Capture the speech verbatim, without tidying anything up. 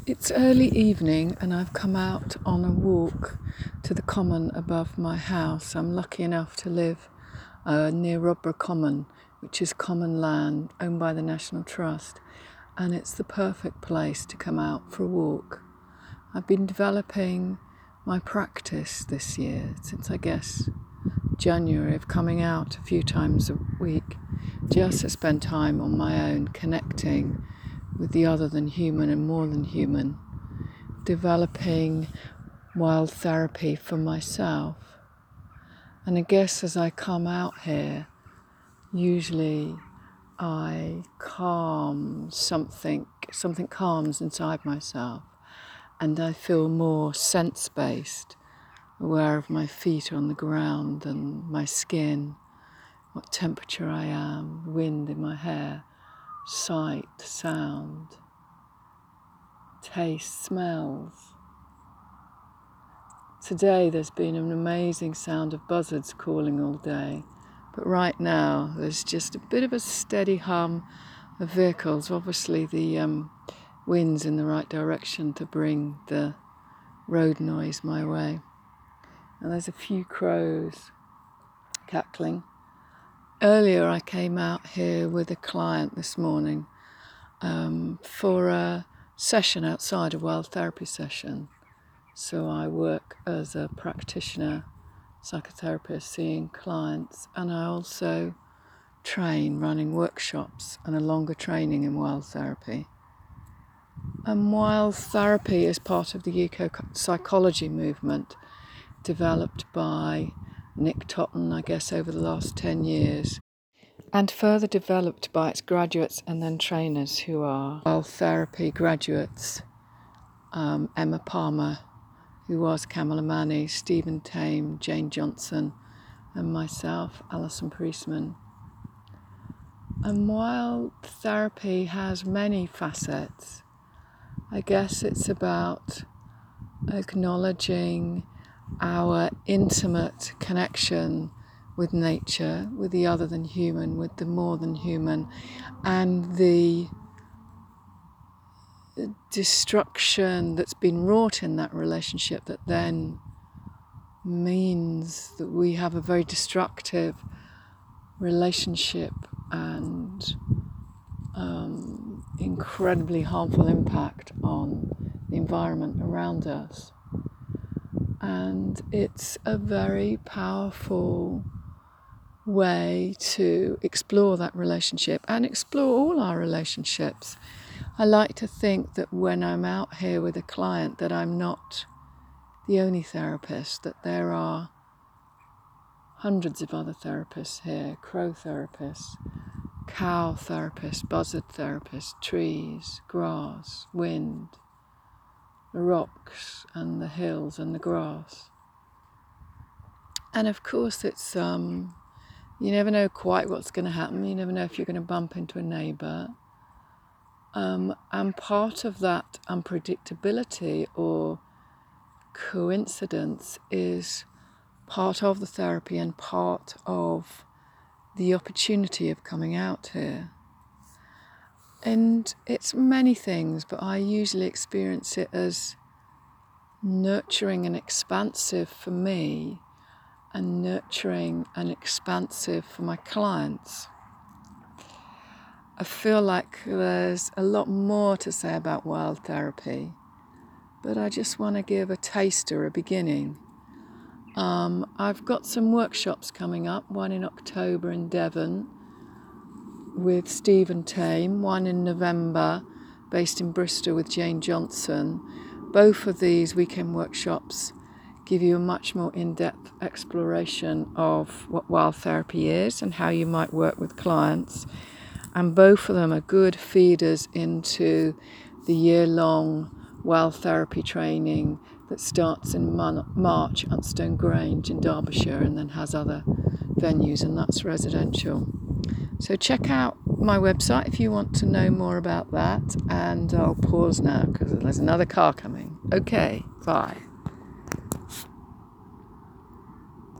It's early evening and I've come out on a walk to the common above my house. I'm lucky enough to live uh, near Robborough Common, which is common land owned by the National Trust, and it's the perfect place to come out for a walk. I've been developing my practice this year since, I guess, January, of coming out a few times a week just to spend time on my own, connecting with the other than human and more than human, developing wild therapy for myself. And I guess as I come out here, usually I calm something, something calms inside myself, and I feel more sense-based, aware of my feet on the ground and my skin, what temperature I am, wind in my hair, sight, sound, taste, smells. Today there's been an amazing sound of buzzards calling all day, but right now there's just a bit of a steady hum of vehicles. Obviously the um, wind's in the right direction to bring the road noise my way. And there's a few crows cackling. Earlier I came out here with a client this morning um, for a session outside, a wild therapy session. So I work as a practitioner, psychotherapist, seeing clients, and I also train, running workshops and a longer training in wild therapy. And wild therapy is part of the eco-psychology movement developed by Nick Totten, I guess, over the last ten years, and further developed by its graduates and then trainers who are wild therapy graduates, um, Emma Palmer, who was Kamala Mani, Stephen Tame, Jane Johnson, and myself, Alison Priestman. And wild therapy has many facets. I guess it's about acknowledging our intimate connection with nature, with the other than human, with the more than human, and the destruction that's been wrought in that relationship that then means that we have a very destructive relationship and um, incredibly harmful impact on the environment around us. And it's a very powerful way to explore that relationship and explore all our relationships. I like to think that when I'm out here with a client that I'm not the only therapist, that there are hundreds of other therapists here, crow therapists, cow therapists, buzzard therapists, trees, grass, wind, the rocks and the hills and the grass. And of course it's, um, you never know quite what's going to happen. You never know if you're going to bump into a neighbour. Um, and part of that unpredictability or coincidence is part of the therapy and part of the opportunity of coming out here. And it's many things, but I usually experience it as nurturing and expansive for me, and nurturing and expansive for my clients. I feel like there's a lot more to say about wild therapy, but I just want to give a taster, a beginning. Um, I've got some workshops coming up, one in October in Devon with Stephen Tame, one in November based in Bristol with Jane Johnson. Both of these weekend workshops give you a much more in-depth exploration of what wild therapy is and how you might work with clients. And both of them are good feeders into the year-long wild therapy training that starts in March at Stone Grange in Derbyshire and then has other venues, and that's residential. So check out my website if you want to know more about that, and I'll pause now because there's another car coming. Okay, bye.